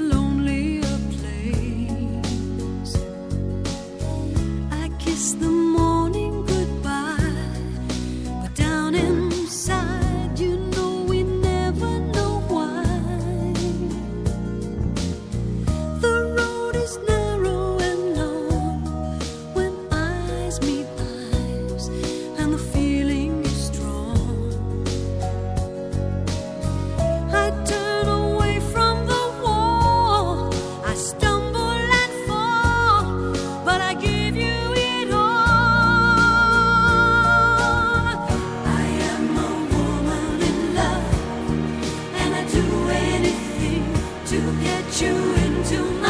lonelier place. I kiss the morning goodbye, but down inside, you know we never know why. The road is narrow and long when eyes meet eyes, and the feeling is strong. I turn away from the wall, I stumble and fall, but I give you it all. I am a woman in love, and I do anything to get you into my